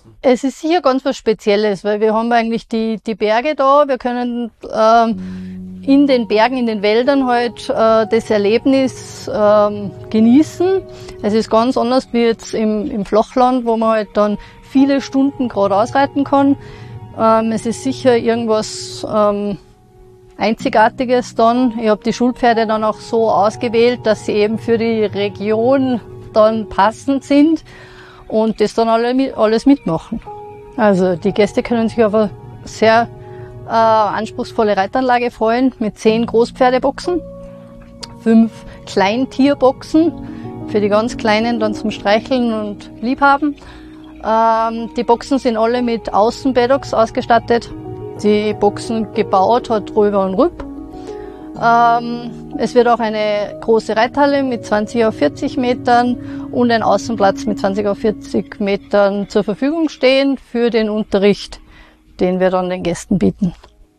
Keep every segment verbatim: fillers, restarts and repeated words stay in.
Es ist sicher ganz was Spezielles, weil wir haben eigentlich die, die Berge da. Wir können ähm, in den Bergen, in den Wäldern halt äh, das Erlebnis ähm, genießen. Es ist ganz anders wie jetzt im, im Flachland, wo man halt dann viele Stunden geradeaus reiten kann. Ähm, es ist sicher irgendwas ähm, Einzigartiges dann. Ich habe die Schulpferde dann auch so ausgewählt, dass sie eben für die Region dann passend sind und das dann alle, alles mitmachen. Also die Gäste können sich auf eine sehr äh, anspruchsvolle Reitanlage freuen mit zehn Großpferdeboxen, fünf Kleintierboxen für die ganz Kleinen dann zum Streicheln und Liebhaben. Ähm, die Boxen sind alle mit Außenpaddocks ausgestattet. Die Boxen gebaut hat Röber und Rüpp. Ähm, es wird auch eine große Reithalle mit zwanzig auf vierzig Metern und ein Außenplatz mit zwanzig auf vierzig Metern zur Verfügung stehen für den Unterricht, den wir dann den Gästen bieten.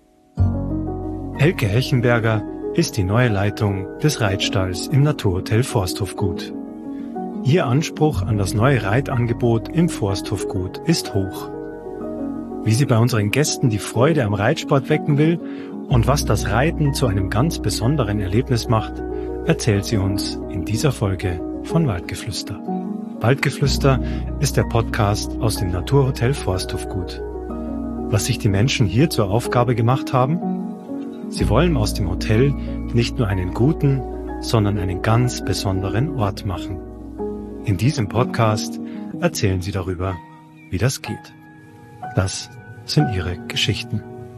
Elke Hechenberger ist die neue Leitung des Reitstalls im Naturhotel Forsthofgut. Ihr Anspruch an das neue Reitangebot im Forsthofgut ist hoch. Wie sie bei unseren Gästen die Freude am Reitsport wecken will und was das Reiten zu einem ganz besonderen Erlebnis macht, erzählt sie uns in dieser Folge von Waldgeflüster. Waldgeflüster ist der Podcast aus dem Naturhotel Forsthofgut. Was sich die Menschen hier zur Aufgabe gemacht haben? Sie wollen aus dem Hotel nicht nur einen guten, sondern einen ganz besonderen Ort machen. In diesem Podcast erzählen sie darüber, wie das geht. Das sind ihre Geschichten.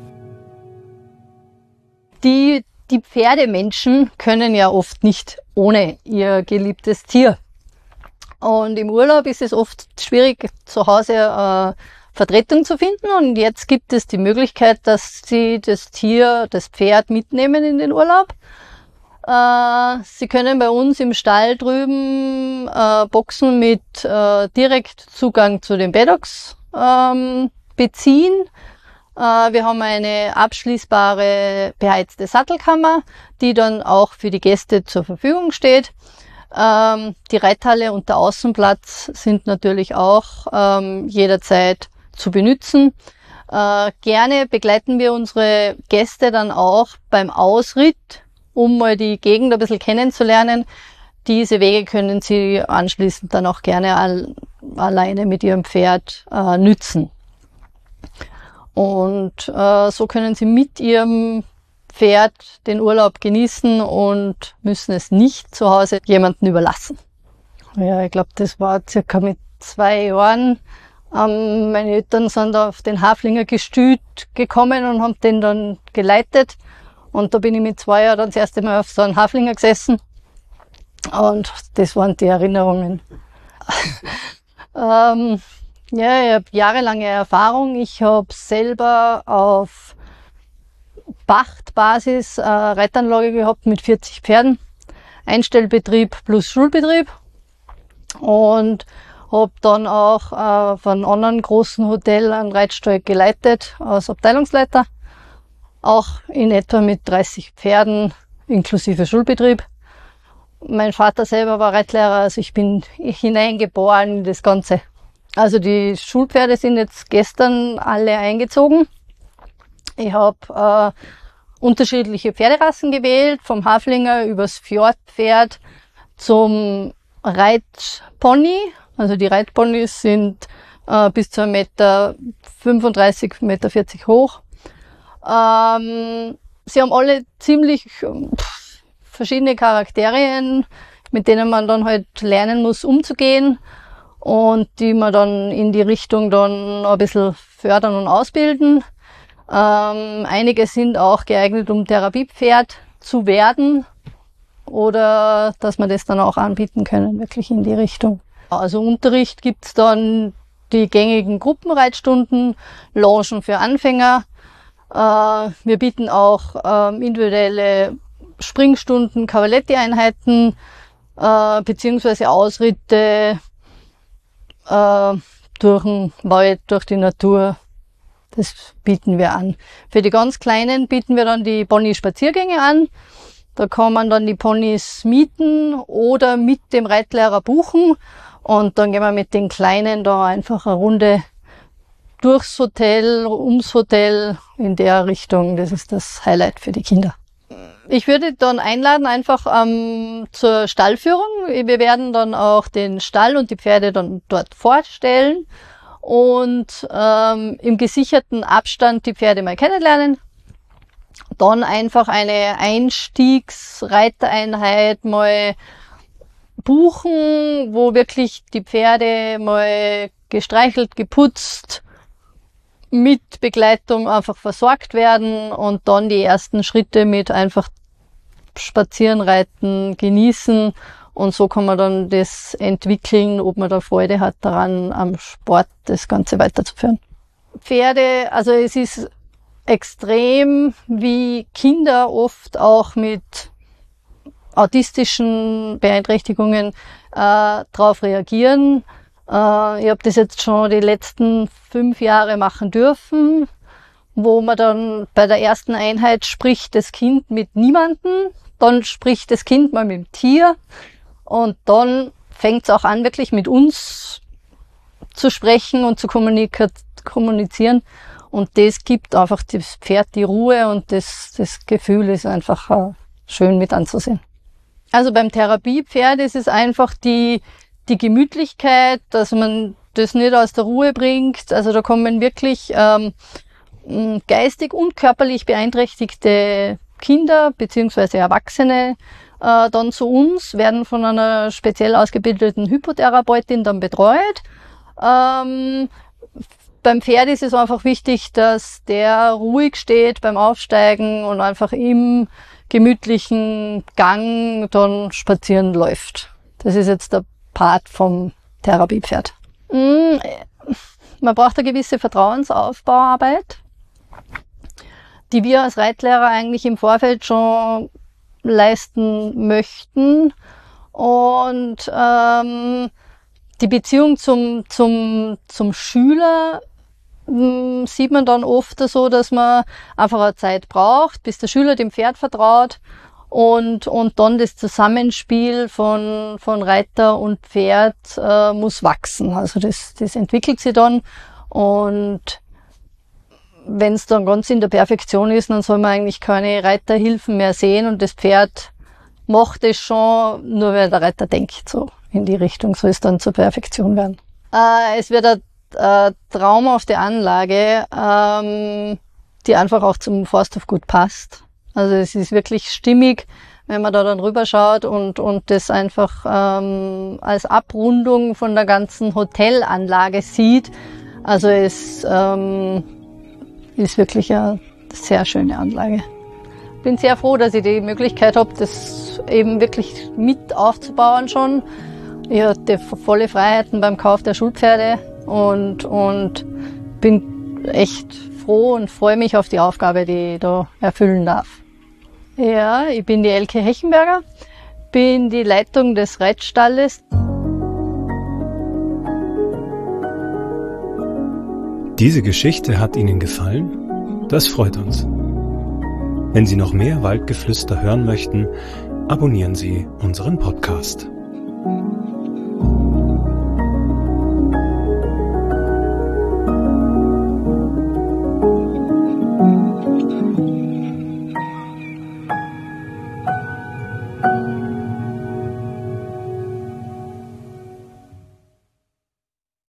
Die, die Pferdemenschen können ja oft nicht ohne ihr geliebtes Tier. Und im Urlaub ist es oft schwierig, zu Hause äh, Vertretung zu finden. Und jetzt gibt es die Möglichkeit, dass sie das Tier, das Pferd mitnehmen in den Urlaub. Äh, sie können bei uns im Stall drüben äh, Boxen mit äh, direkt Zugang zu den Paddocks ähm, beziehen. Äh, wir haben eine abschließbare beheizte Sattelkammer, die dann auch für die Gäste zur Verfügung steht. Ähm, die Reithalle und der Außenplatz sind natürlich auch ähm, jederzeit zu benutzen. Äh, gerne begleiten wir unsere Gäste dann auch beim Ausritt, um mal die Gegend ein bisschen kennenzulernen. Diese Wege können sie anschließend dann auch gerne all, alleine mit ihrem Pferd äh, nützen. Und äh, so können sie mit ihrem Pferd den Urlaub genießen und müssen es nicht zu Hause jemandem überlassen. Ja, ich glaube, das war circa mit zwei Jahren. Ähm, meine Eltern sind auf den Haflinger Gestüt gekommen und haben den dann geleitet. Und da bin ich mit zwei Jahren dann das erste Mal auf so einem Haflinger gesessen. Und das waren die Erinnerungen. ähm, ja, ich habe jahrelange Erfahrung. Ich habe selber auf Pachtbasis eine Reitanlage gehabt mit vierzig Pferden. Einstellbetrieb plus Schulbetrieb. Und habe dann auch äh, von einem anderen großen Hotel einen Reitstall geleitet als Abteilungsleiter. Auch in etwa mit dreißig Pferden inklusive Schulbetrieb. Mein Vater selber war Reitlehrer, also ich bin hineingeboren in das Ganze. Also die Schulpferde sind jetzt gestern alle eingezogen. Ich habe äh, unterschiedliche Pferderassen gewählt, vom Haflinger übers Fjordpferd zum Reitpony. Also die Reitponys sind äh, bis zu einem Meter fünfunddreißig, Meter vierzig hoch. Ähm, sie haben alle ziemlich pff, verschiedene Charakterien, mit denen man dann halt lernen muss, umzugehen und die man dann in die Richtung dann ein bisschen fördern und ausbilden. Ähm, einige sind auch geeignet, um Therapiepferd zu werden oder dass man das dann auch anbieten können, wirklich in die Richtung. Also Unterricht gibt's dann die gängigen Gruppenreitstunden, Longen für Anfänger. Äh, wir bieten auch äh, individuelle Springstunden, Cavaletti-Einheiten äh, beziehungsweise Ausritte äh, durch den Wald, durch die Natur. Das bieten wir an. Für die ganz Kleinen bieten wir dann die Pony-Spaziergänge an. Da kann man dann die Ponys mieten oder mit dem Reitlehrer buchen. Und dann gehen wir mit den Kleinen da einfach eine Runde durchs Hotel, ums Hotel, in der Richtung. Das ist das Highlight für die Kinder. Ich würde dann einladen einfach ähm, zur Stallführung. Wir werden dann auch den Stall und die Pferde dann dort vorstellen und ähm, im gesicherten Abstand die Pferde mal kennenlernen. Dann einfach eine Einstiegsreitereinheit mal buchen, wo wirklich die Pferde mal gestreichelt, geputzt, mit Begleitung einfach versorgt werden und dann die ersten Schritte mit einfach spazieren, reiten, genießen und so kann man dann das entwickeln, ob man da Freude hat daran, am Sport das Ganze weiterzuführen. Pferde, also es ist extrem, wie Kinder oft auch mit autistischen Beeinträchtigungen äh, darauf reagieren. Äh, ich habe das jetzt schon die letzten fünf Jahre machen dürfen, wo man dann bei der ersten Einheit spricht das Kind mit niemandem, dann spricht das Kind mal mit dem Tier und dann fängt es auch an, wirklich mit uns zu sprechen und zu kommunika- kommunizieren. Und das gibt einfach das Pferd die Ruhe und das, das Gefühl ist einfach äh, schön mit anzusehen. Also beim Therapiepferd ist es einfach die, die Gemütlichkeit, dass man das nicht aus der Ruhe bringt. Also da kommen wirklich ähm, geistig und körperlich beeinträchtigte Kinder beziehungsweise Erwachsene äh, dann zu uns, werden von einer speziell ausgebildeten Hypotherapeutin dann betreut. Ähm, beim Pferd ist es einfach wichtig, dass der ruhig steht beim Aufsteigen und einfach im gemütlichen Gang dann spazieren läuft. Das ist jetzt der Part vom Therapiepferd. Mm, man braucht eine gewisse Vertrauensaufbauarbeit, die wir als Reitlehrer eigentlich im Vorfeld schon leisten möchten. Und ähm, die Beziehung zum, zum, zum Schüler mh, sieht man dann oft so, dass man einfach eine Zeit braucht, bis der Schüler dem Pferd vertraut und, und dann das Zusammenspiel von, von Reiter und Pferd äh, muss wachsen. Also das, das entwickelt sich dann und wenn es dann ganz in der Perfektion ist, dann soll man eigentlich keine Reiterhilfen mehr sehen und das Pferd macht es schon, nur weil der Reiter denkt, so in die Richtung soll es dann zur Perfektion werden. Äh, es wird eine äh, traumhafte Anlage, ähm, die einfach auch zum Forsthof gut passt. Also es ist wirklich stimmig, wenn man da dann rüberschaut und, und das einfach ähm, als Abrundung von der ganzen Hotelanlage sieht. Also es ähm, ist wirklich eine sehr schöne Anlage. Ich bin sehr froh, dass ich die Möglichkeit habe, das eben wirklich mit aufzubauen schon. Ich hatte volle Freiheiten beim Kauf der Schulpferde und, und bin echt froh und freue mich auf die Aufgabe, die ich da erfüllen darf. Ja, ich bin die Elke Hechenberger, bin die Leitung des Reitstalles. Diese Geschichte hat Ihnen gefallen? Das freut uns. Wenn Sie noch mehr Waldgeflüster hören möchten, abonnieren Sie unseren Podcast.